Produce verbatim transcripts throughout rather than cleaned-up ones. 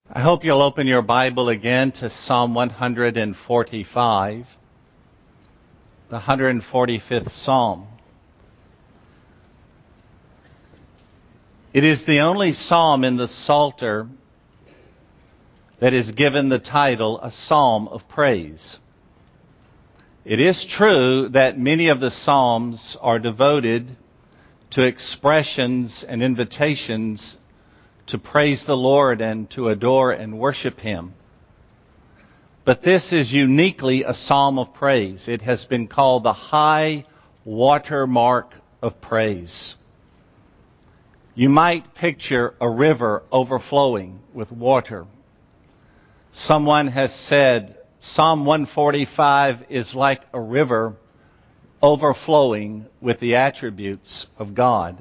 I hope you'll open your Bible again to Psalm one forty-five, the one hundred forty-fifth Psalm. It is the only psalm in the Psalter that is given the title, a psalm of praise. It is true that many of the psalms are devoted to expressions and invitations to praise the Lord and to adore and worship Him. But this is uniquely a psalm of praise. It has been called the high watermark of praise. You might picture a river overflowing with water. Someone has said Psalm one forty-five is like a river overflowing with the attributes of God.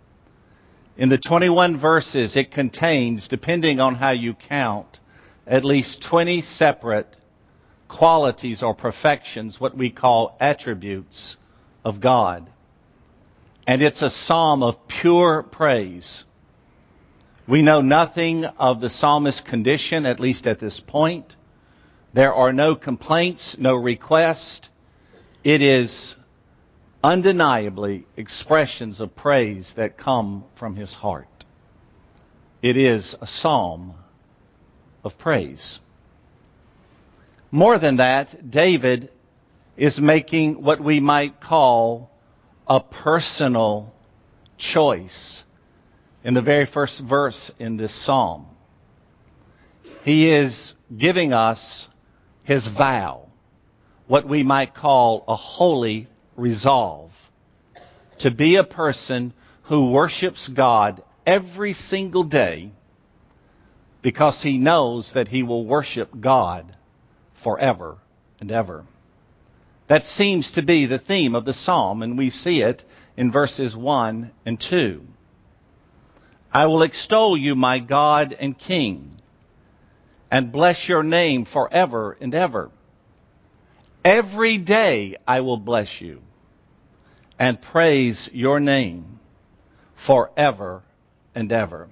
In the twenty-one verses, it contains, depending on how you count, at least twenty separate qualities or perfections, what we call attributes of God. And it's a psalm of pure praise. We know nothing of the psalmist's condition, at least at this point. There are no complaints, no requests. It is undeniably expressions of praise that come from his heart. It is a psalm of praise. More than that, David is making what we might call a personal choice in the very first verse in this psalm. He is giving us his vow, what we might call a holy resolve, to be a person who worships God every single day because he knows that he will worship God forever and ever. That seems to be the theme of the psalm, and we see it in verses one and two. I will extol you, my God and King, and bless your name forever and ever. Every day I will bless you and praise your name forever and ever.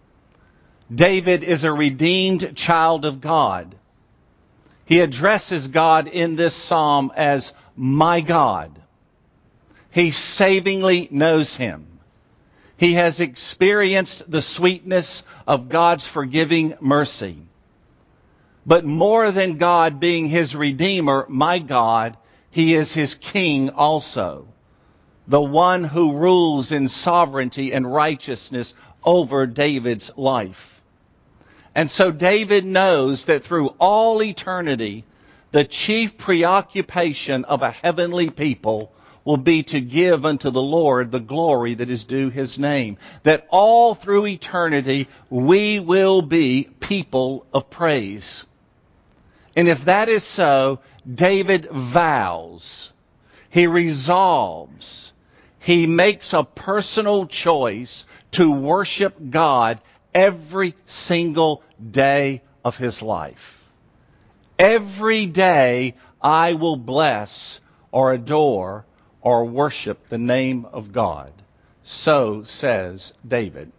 David is a redeemed child of God. He addresses God in this psalm as my God. He savingly knows Him. He has experienced the sweetness of God's forgiving mercy. But more than God being his Redeemer, my God, He is his King also. The one who rules in sovereignty and righteousness over David's life. And so David knows that through all eternity, the chief preoccupation of a heavenly people will be to give unto the Lord the glory that is due His name. That all through eternity, we will be people of praise. And if that is so, David vows, he resolves, he makes a personal choice to worship God every single day of his life. Every day I will bless or adore or worship the name of God. So says David.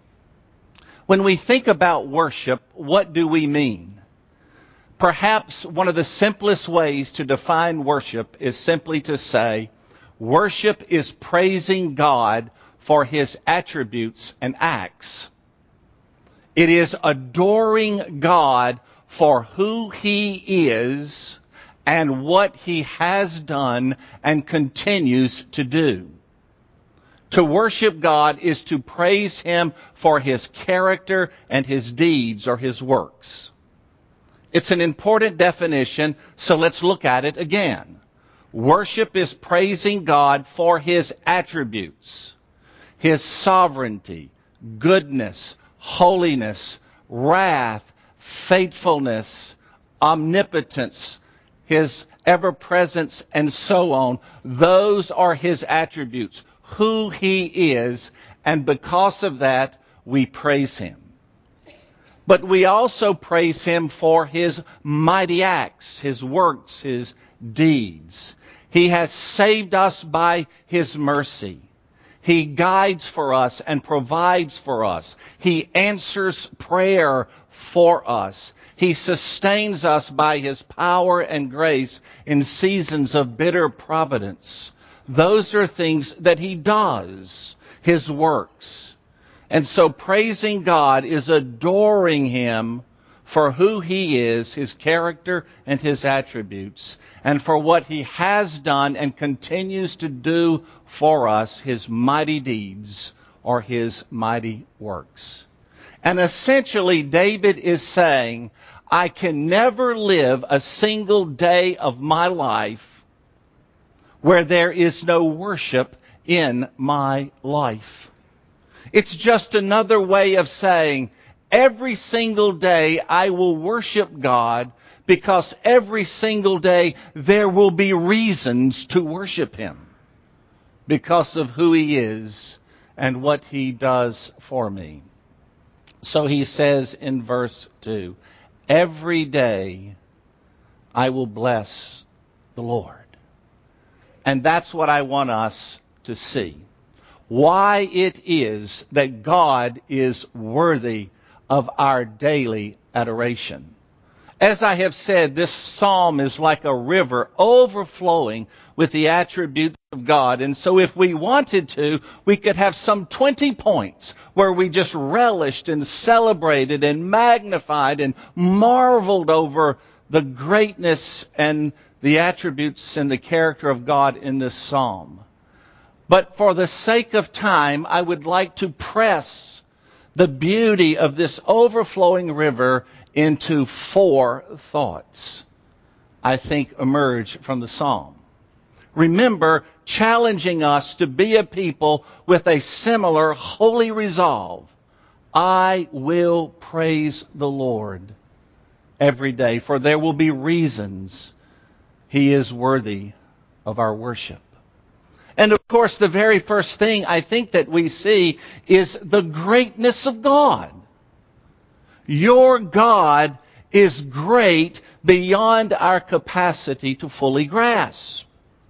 When we think about worship, what do we mean? Perhaps one of the simplest ways to define worship is simply to say, worship is praising God for His attributes and acts. It is adoring God for who He is and what He has done and continues to do. To worship God is to praise Him for His character and His deeds or His works. It's an important definition, so let's look at it again. Worship is praising God for His attributes, His sovereignty, goodness, holiness, wrath, faithfulness, omnipotence, His ever-presence, and so on. Those are His attributes, who He is, and because of that, we praise Him. But we also praise Him for His mighty acts, His works, His deeds. He has saved us by His mercy. He guides for us and provides for us. He answers prayer for us. He sustains us by His power and grace in seasons of bitter providence. Those are things that He does, His works. And so praising God is adoring Him for who He is, His character and His attributes, and for what He has done and continues to do for us, His mighty deeds or His mighty works. And essentially, David is saying, I can never live a single day of my life where there is no worship in my life. It's just another way of saying, every single day I will worship God, because every single day there will be reasons to worship Him because of who He is and what He does for me. So he says in verse two, every day I will bless the Lord. And that's what I want us to see. Why it is that God is worthy of our daily adoration. As I have said, this psalm is like a river overflowing with the attributes of God. And so if we wanted to, we could have some twenty points where we just relished and celebrated and magnified and marveled over the greatness and the attributes and the character of God in this psalm. But for the sake of time, I would like to press the beauty of this overflowing river into four thoughts I think emerge from the psalm. Remember, challenging us to be a people with a similar holy resolve. I will praise the Lord every day, for there will be reasons He is worthy of our worship. And of course, the very first thing I think that we see is the greatness of God. Your God is great beyond our capacity to fully grasp.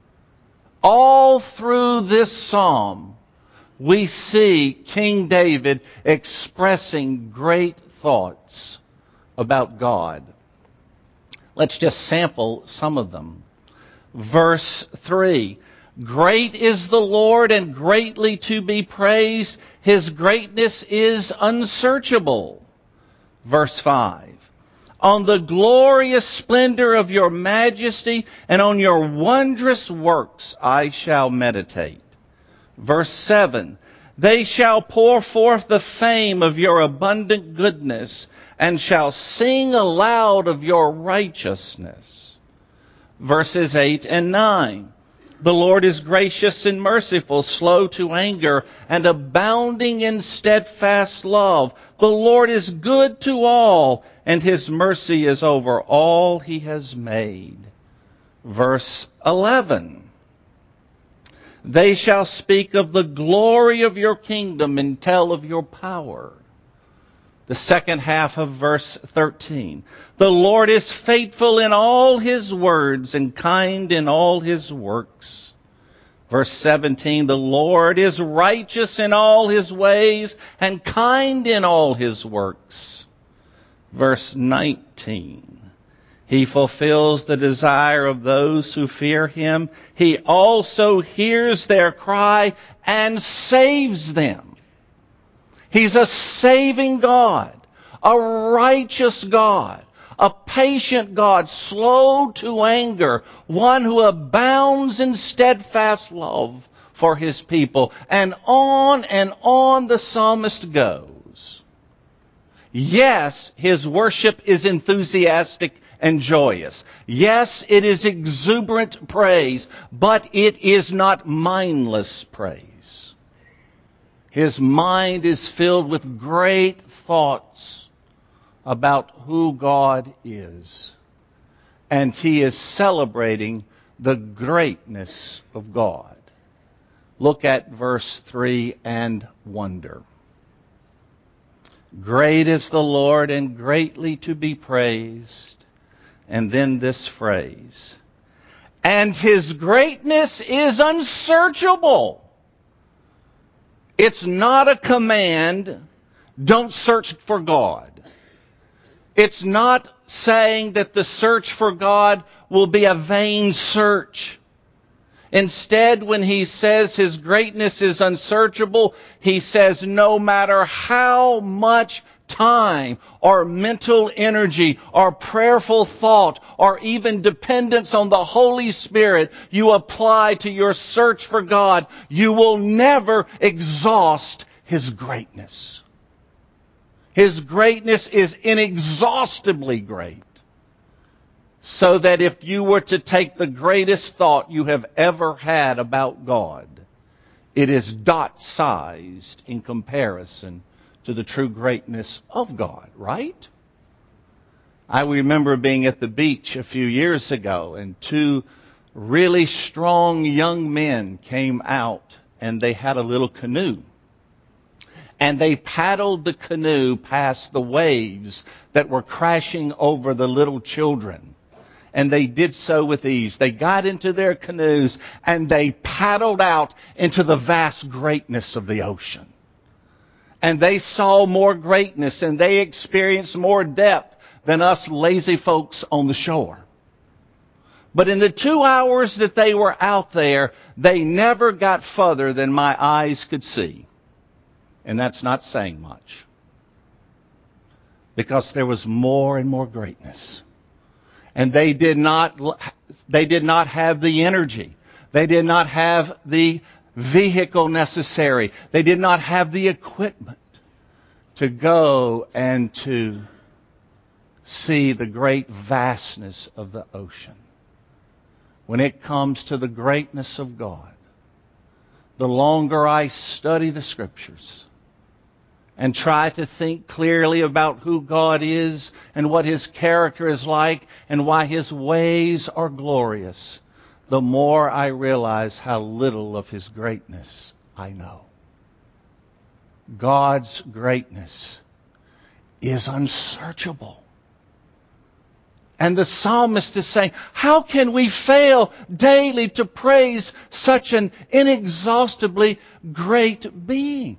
All through this psalm, we see King David expressing great thoughts about God. Let's just sample some of them. Verse three. Great is the Lord and greatly to be praised. His greatness is unsearchable. Verse five. On the glorious splendor of your majesty and on your wondrous works I shall meditate. Verse seven. They shall pour forth the fame of your abundant goodness and shall sing aloud of your righteousness. Verses eight and nine. The Lord is gracious and merciful, slow to anger, and abounding in steadfast love. The Lord is good to all, and His mercy is over all He has made. Verse eleven. They shall speak of the glory of your kingdom and tell of your power. The second half of verse thirteen. The Lord is faithful in all His words and kind in all His works. Verse seventeen. The Lord is righteous in all His ways and kind in all His works. Verse nineteen. He fulfills the desire of those who fear Him. He also hears their cry and saves them. He's a saving God, a righteous God, a patient God, slow to anger, one who abounds in steadfast love for His people. And on and on the psalmist goes. Yes, his worship is enthusiastic and joyous. Yes, it is exuberant praise, but it is not mindless praise. His mind is filled with great thoughts about who God is. And he is celebrating the greatness of God. Look at verse three and wonder. Great is the Lord and greatly to be praised. And then this phrase. And His greatness is unsearchable. It's not a command, don't search for God. It's not saying that the search for God will be a vain search. Instead, when he says his greatness is unsearchable, he says no matter how much time or mental energy or prayerful thought or even dependence on the Holy Spirit you apply to your search for God, you will never exhaust his greatness. His greatness is inexhaustibly great. So that if you were to take the greatest thought you have ever had about God, it is dot-sized in comparison to the true greatness of God, right? I remember being at the beach a few years ago, and two really strong young men came out, and they had a little canoe. And they paddled the canoe past the waves that were crashing over the little children. And they did so with ease. They got into their canoes and they paddled out into the vast greatness of the ocean. And they saw more greatness and they experienced more depth than us lazy folks on the shore. But in the two hours that they were out there, they never got further than my eyes could see. And that's not saying much. Because there was more and more greatness. And they did not, they did not have the energy. They did not have the vehicle necessary. They did not have the equipment to go and to see the great vastness of the ocean. When it comes to the greatness of God, the longer I study the Scriptures, and try to think clearly about who God is and what His character is like and why His ways are glorious, the more I realize how little of His greatness I know. God's greatness is unsearchable. And the psalmist is saying, how can we fail daily to praise such an inexhaustibly great being?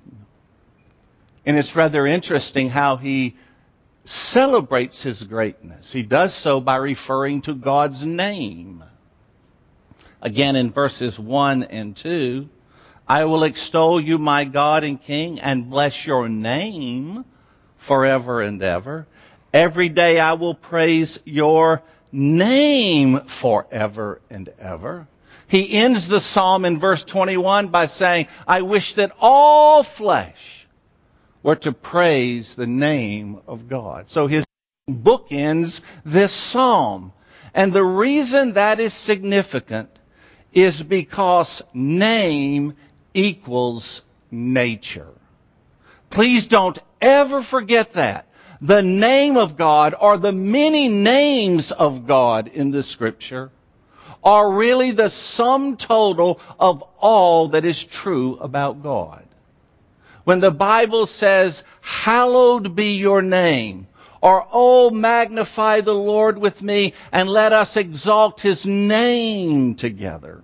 And it's rather interesting how he celebrates his greatness. He does so by referring to God's name. Again, in verses one and two, I will extol you, my God and King, and bless your name forever and ever. Every day I will praise your name forever and ever. He ends the psalm in verse twenty-one by saying, I wish that all flesh were to praise the name of God. So his book ends this psalm. And the reason that is significant is because name equals nature. Please don't ever forget that. The name of God, or the many names of God in the Scripture, are really the sum total of all that is true about God. When the Bible says, hallowed be your name, or, oh, magnify the Lord with me, and let us exalt His name together,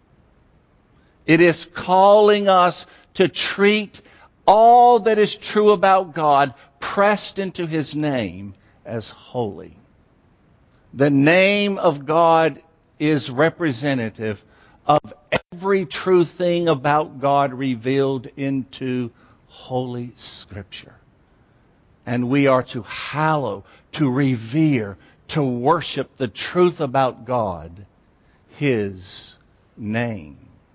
it is calling us to treat all that is true about God pressed into His name as holy. The name of God is representative of every true thing about God revealed into Holy Scripture. And we are to hallow, to revere, to worship the truth about God, His name.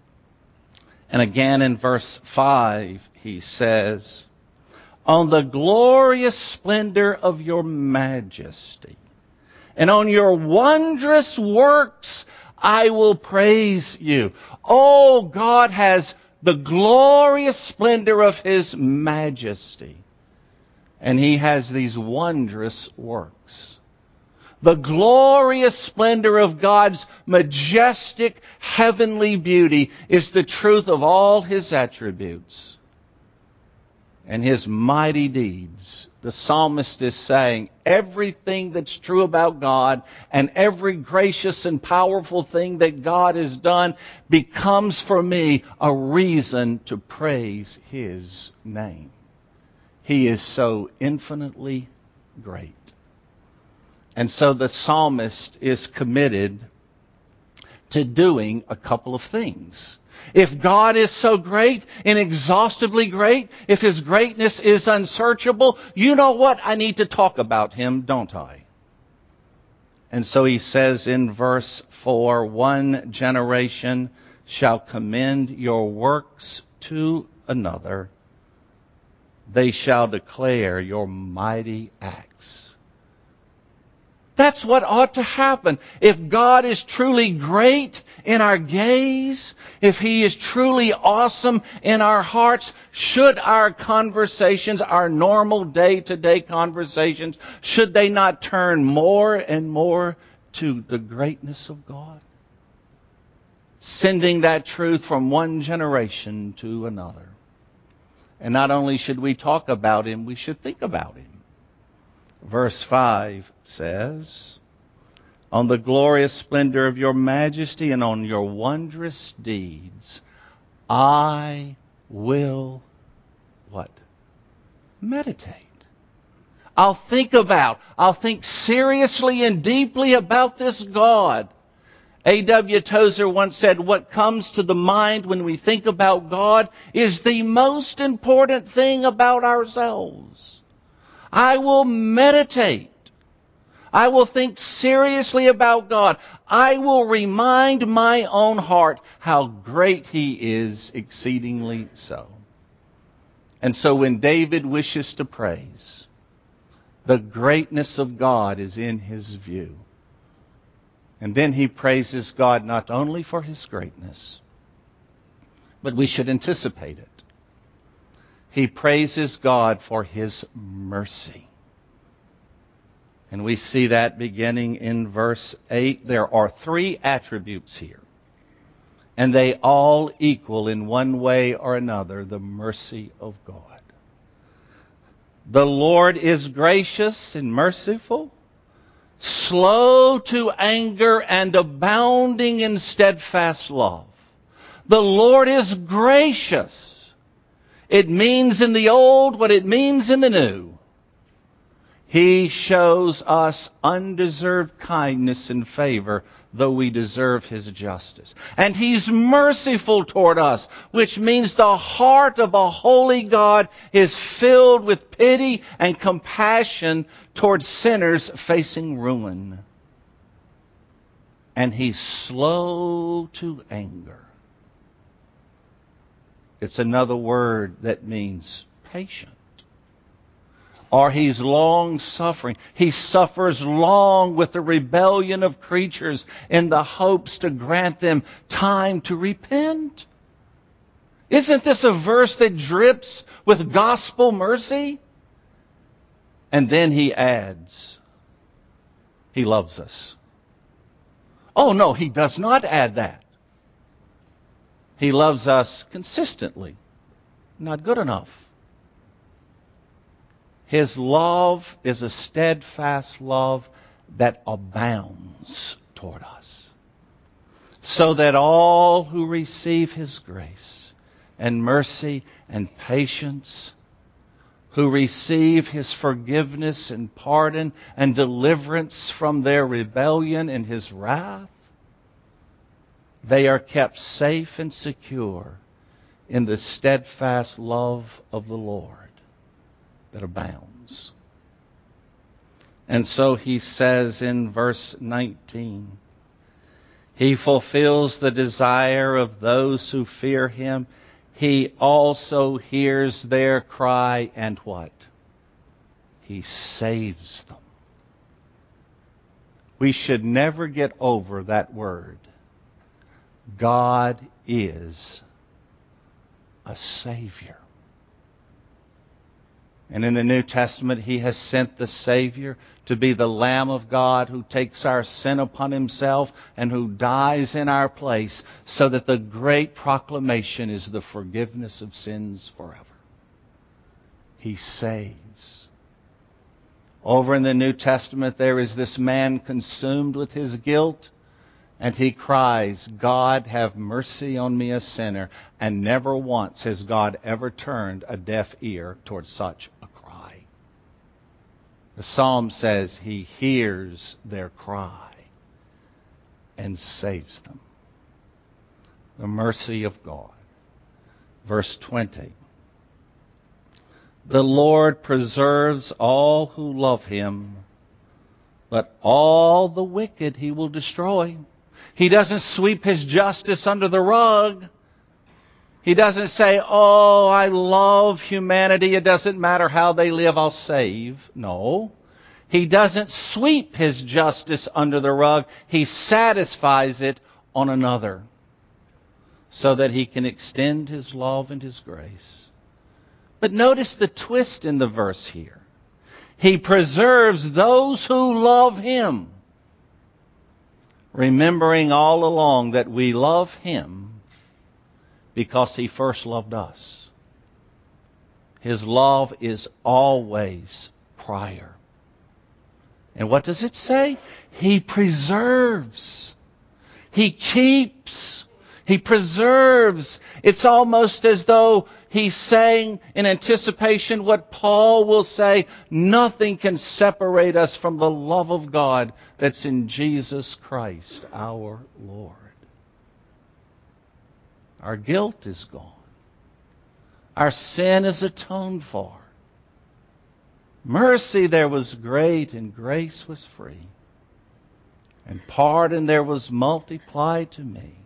And again in verse five, he says, on the glorious splendor of your majesty, and on your wondrous works, I will praise you. Oh, God has the glorious splendor of His majesty. And He has these wondrous works. The glorious splendor of God's majestic heavenly beauty is the truth of all His attributes. and His mighty deeds. The psalmist is saying everything that's true about God and every gracious and powerful thing that God has done becomes for me a reason to praise His name. He is so infinitely great. And so the psalmist is committed to doing a couple of things. If God is so great, inexhaustibly great, if His greatness is unsearchable, you know what? I need to talk about Him, don't I? And so he says in verse four, one generation shall commend your works to another. They shall declare your mighty acts. That's what ought to happen. If God is truly great in our gaze, if He is truly awesome in our hearts, should our conversations, our normal day-to-day conversations, should they not turn more and more to the greatness of God? Sending that truth from one generation to another. And not only should we talk about Him, we should think about Him. Verse five says, on the glorious splendor of your majesty and on your wondrous deeds, I will, what? Meditate. I'll think about, I'll think seriously and deeply about this God. A W Tozer once said, what comes to the mind when we think about God is the most important thing about ourselves. I will meditate. I will think seriously about God. I will remind my own heart how great He is, exceedingly so. And so when David wishes to praise, the greatness of God is in his view. And then he praises God not only for His greatness, but we should anticipate it. He praises God for His mercy. And we see that beginning in verse eight. There are three attributes here. And they all equal in one way or another the mercy of God. The Lord is gracious and merciful, slow to anger and abounding in steadfast love. The Lord is gracious. It means in the old what it means in the new. He shows us undeserved kindness and favor, though we deserve His justice. And He's merciful toward us, which means the heart of a holy God is filled with pity and compassion toward sinners facing ruin. And He's slow to anger. It's another word that means patient. Or He's long-suffering. He suffers long with the rebellion of creatures in the hopes to grant them time to repent. Isn't this a verse that drips with gospel mercy? And then he adds, He loves us. Oh no, He does not add that. He loves us consistently. Not good enough. His love is a steadfast love that abounds toward us, so that all who receive His grace and mercy and patience, who receive His forgiveness and pardon and deliverance from their rebellion and His wrath, they are kept safe and secure in the steadfast love of the Lord that abounds. And so he says in verse nineteen, He fulfills the desire of those who fear Him. He also hears their cry and what? He saves them. We should never get over that word. God is a Savior. And in the New Testament, He has sent the Savior to be the Lamb of God who takes our sin upon Himself and who dies in our place, so that the great proclamation is the forgiveness of sins forever. He saves. Over in the New Testament, there is this man consumed with his guilt, and he cries, God, have mercy on me, a sinner. And never once has God ever turned a deaf ear towards such a cry. The psalm says he hears their cry and saves them. The mercy of God. Verse twenty. The Lord preserves all who love him, but all the wicked he will destroy. He doesn't sweep his justice under the rug. He doesn't say, oh, I love humanity. It doesn't matter how they live, I'll save. No. He doesn't sweep his justice under the rug. He satisfies it on another so that he can extend his love and his grace. But notice the twist in the verse here. He preserves those who love him, remembering all along that we love him because he first loved us. His love is always prior. And what does it say? He preserves. He keeps. He preserves. It's almost as though he's saying in anticipation what Paul will say, nothing can separate us from the love of God that's in Jesus Christ, our Lord. Our guilt is gone. Our sin is atoned for. Mercy there was great and grace was free. And pardon there was multiplied to me.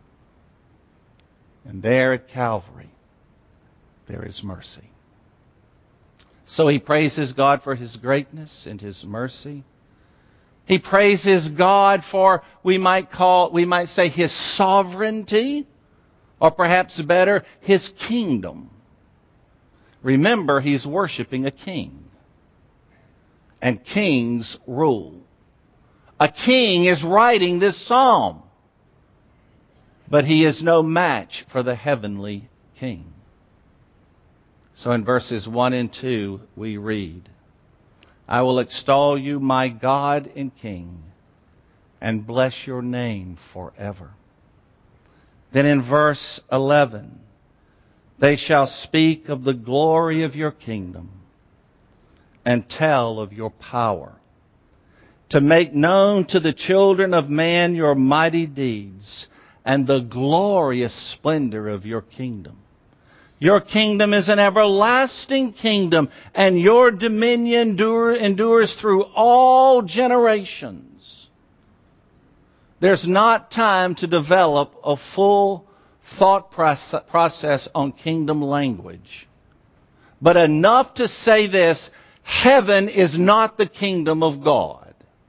And there at Calvary, there is mercy. So he praises God for his greatness and his mercy. He praises God for, we might call, we might say, his sovereignty, or perhaps better, his kingdom. Remember, he's worshiping a king. And kings rule. A king is writing this psalm. But he is no match for the heavenly king. So in verses one and two we read, I will extol you, my God and King, and bless your name forever. Then in verse eleven, they shall speak of the glory of your kingdom and tell of your power, to make known to the children of man your mighty deeds and the glorious splendor of your kingdom. Your kingdom is an everlasting kingdom, and your dominion endure, endures through all generations. There's not time to develop a full thought process on kingdom language, but enough to say this: heaven is not the kingdom of God.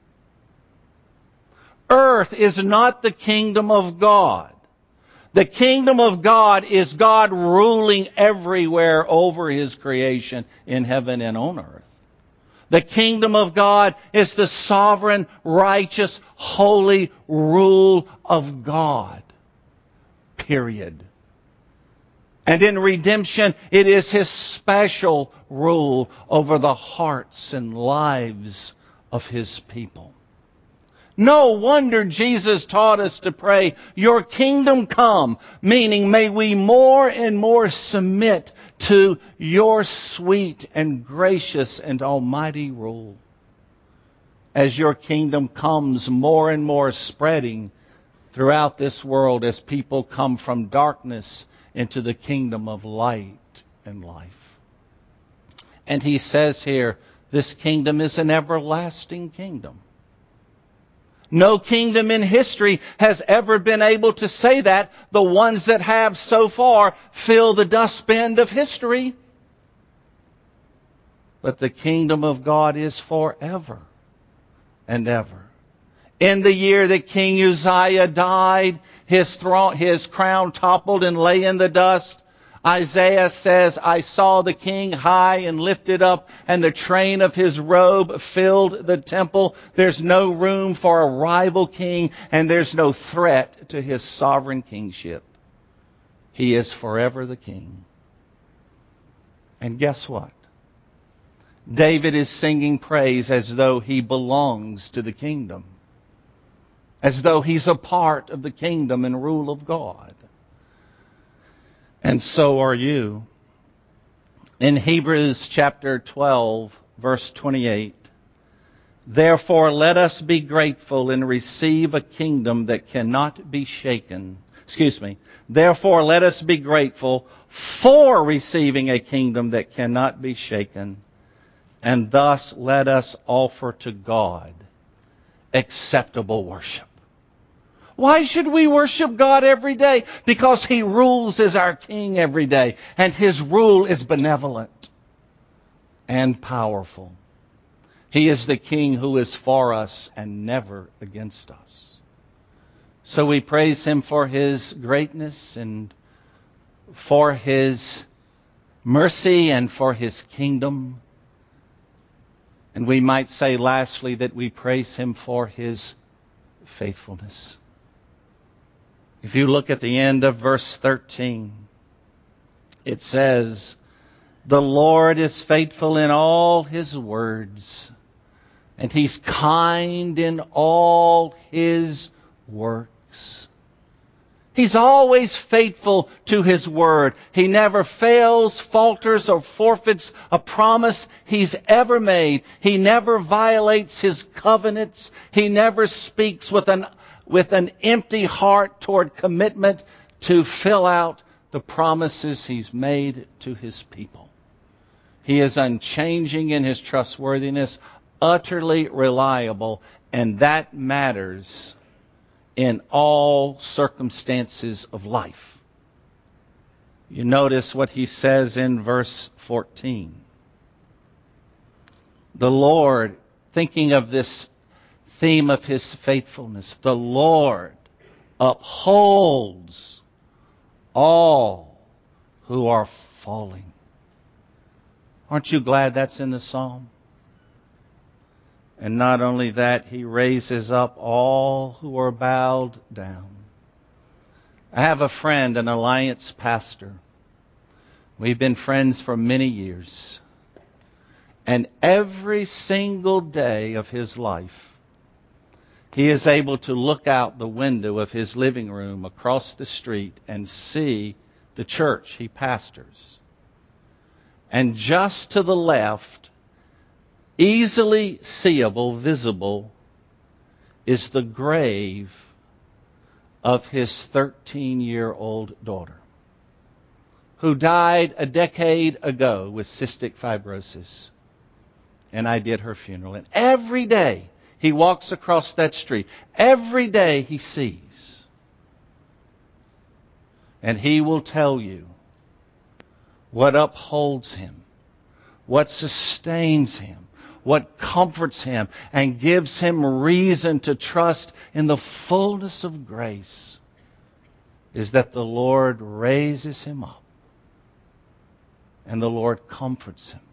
Earth is not the kingdom of God. The kingdom of God is God ruling everywhere over his creation in heaven and on earth. The kingdom of God is the sovereign, righteous, holy rule of God. Period. And in redemption, it is his special rule over the hearts and lives of his people. No wonder Jesus taught us to pray, your kingdom come, meaning may we more and more submit to your sweet and gracious and almighty rule. As your kingdom comes more and more spreading throughout this world as people come from darkness into the kingdom of light and life. And he says here, this kingdom is an everlasting kingdom. No kingdom in history has ever been able to say that. The ones that have so far fill the dustbin of history. But the kingdom of God is forever and ever. In the year that King Uzziah died, his throne, his crown toppled and lay in the dust. Isaiah says, I saw the king high and lifted up, and the train of his robe filled the temple. There's no room for a rival king, and there's no threat to his sovereign kingship. He is forever the king. And guess what? David is singing praise as though he belongs to the kingdom, as though he's a part of the kingdom and rule of God. And so are you. In Hebrews chapter twelve, verse twenty-eight, therefore let us be grateful and receive a kingdom that cannot be shaken. Excuse me. Therefore let us be grateful for receiving a kingdom that cannot be shaken. And thus let us offer to God acceptable worship. Why should we worship God every day? Because He rules as our King every day. And His rule is benevolent and powerful. He is the King who is for us and never against us. So we praise Him for His greatness and for His mercy and for His kingdom. And we might say lastly that we praise Him for His faithfulness. If you look at the end of verse thirteen, it says, the Lord is faithful in all His words, and He's kind in all His works. He's always faithful to His word. He never fails, falters, or forfeits a promise He's ever made. He never violates His covenants. He never speaks with an with an empty heart toward commitment to fill out the promises He's made to His people. He is unchanging in His trustworthiness, utterly reliable, and that matters in all circumstances of life. You notice what He says in verse fourteen. The Lord, thinking of this theme of His faithfulness, the Lord upholds all who are falling. Aren't you glad that's in the psalm? And not only that, He raises up all who are bowed down. I have a friend, an Alliance pastor. We've been friends for many years. And every single day of his life, he is able to look out the window of his living room across the street and see the church he pastors. And just to the left, easily seeable, visible, is the grave of his thirteen-year-old daughter, who died a decade ago with cystic fibrosis. And I did her funeral. And every day he walks across that street. Every day he sees. And he will tell you what upholds him, what sustains him, what comforts him, and gives him reason to trust in the fullness of grace is that the Lord raises him up and the Lord comforts him.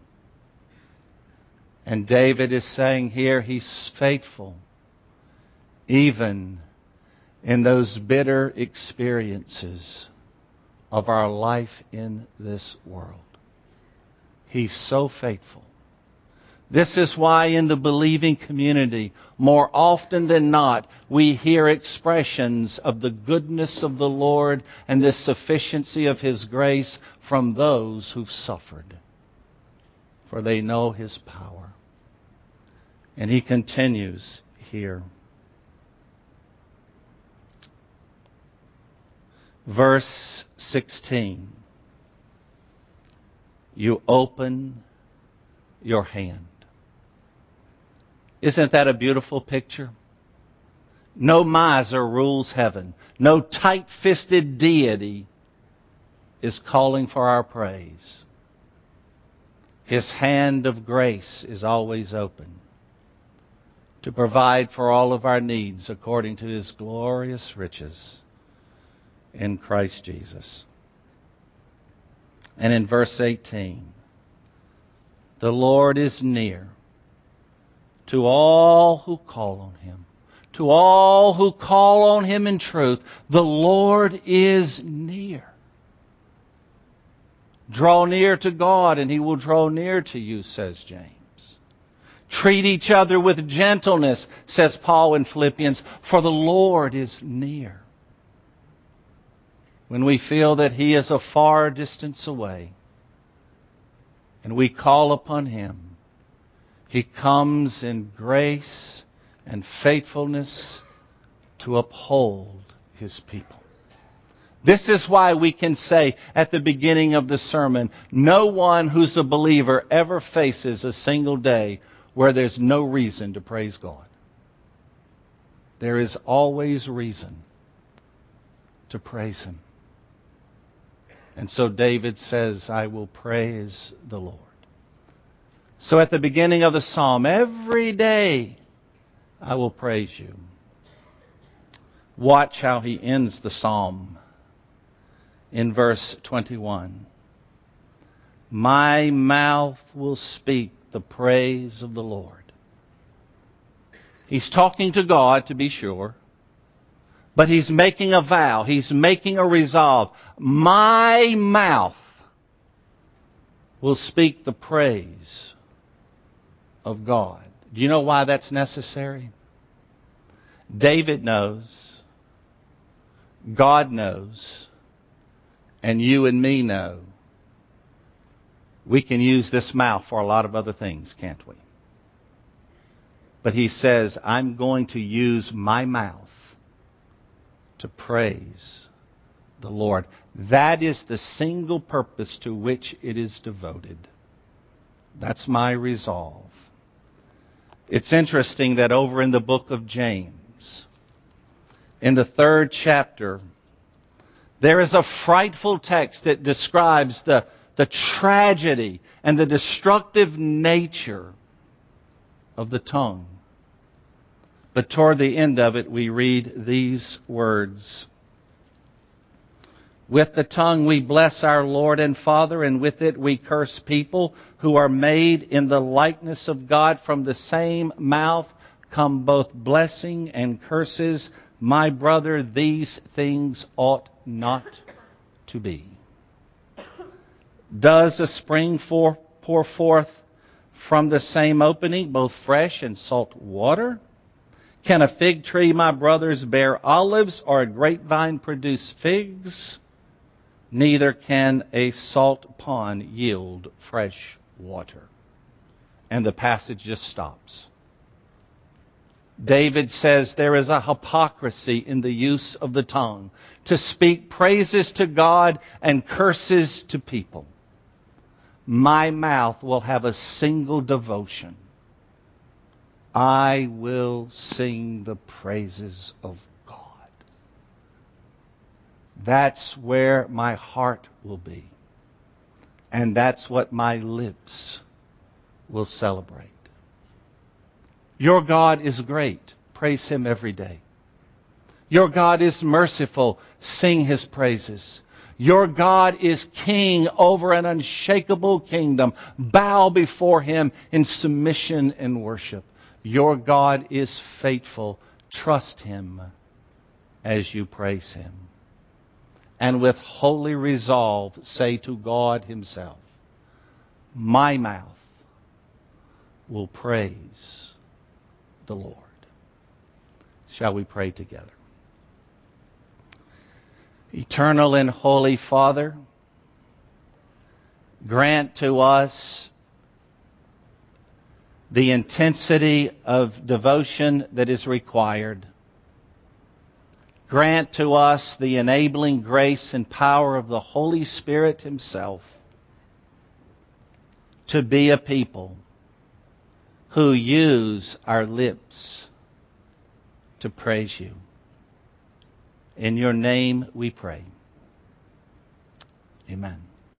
And David is saying here He's faithful even in those bitter experiences of our life in this world. He's so faithful. This is why in the believing community, more often than not, we hear expressions of the goodness of the Lord and the sufficiency of His grace from those who've suffered, for they know His power. And he continues here. Verse sixteen. You open your hand. Isn't that a beautiful picture? No miser rules heaven. No tight-fisted deity is calling for our praise. His hand of grace is always open to provide for all of our needs according to His glorious riches in Christ Jesus. And in verse eighteen, the Lord is near to all who call on Him. To all who call on Him in truth, the Lord is near. Draw near to God and He will draw near to you, says James. Treat each other with gentleness, says Paul in Philippians, for the Lord is near. When we feel that He is a far distance away, and we call upon Him, He comes in grace and faithfulness to uphold His people. This is why we can say at the beginning of the sermon, no one who's a believer ever faces a single day where there's no reason to praise God. There is always reason to praise Him. And so David says, I will praise the Lord. So at the beginning of the psalm, every day I will praise you. Watch how he ends the psalm in verse twenty-one. My mouth will speak the praise of the Lord. He's talking to God, to be sure, but he's making a vow. He's making a resolve. My mouth will speak the praise of God. Do you know why that's necessary? David knows, God knows, and you and me know we can use this mouth for a lot of other things, can't we? But he says, I'm going to use my mouth to praise the Lord. That is the single purpose to which it is devoted. That's my resolve. It's interesting that over in the book of James, in the third chapter, there is a frightful text that describes the, the tragedy and the destructive nature of the tongue. But toward the end of it, we read these words. With the tongue we bless our Lord and Father, and with it we curse people who are made in the likeness of God. From the same mouth come both blessing and curses. My brother, these things ought not to be. Does a spring for, pour forth from the same opening both fresh and salt water? Can a fig tree, my brothers, bear olives, or a grapevine produce figs? Neither can a salt pond yield fresh water. And the passage just stops. David says there is a hypocrisy in the use of the tongue to speak praises to God and curses to people. My mouth will have a single devotion. I will sing the praises of God. That's where my heart will be. And that's what my lips will celebrate. Your God is great. Praise Him every day. Your God is merciful. Sing His praises. Your God is king over an unshakable kingdom. Bow before Him in submission and worship. Your God is faithful. Trust Him as you praise Him. And with holy resolve, say to God Himself, my mouth will praise the Lord. Shall we pray together? Eternal and holy Father, grant to us the intensity of devotion that is required. Grant to us the enabling grace and power of the Holy Spirit Himself to be a people who use our lips to praise You. In Your name we pray. Amen.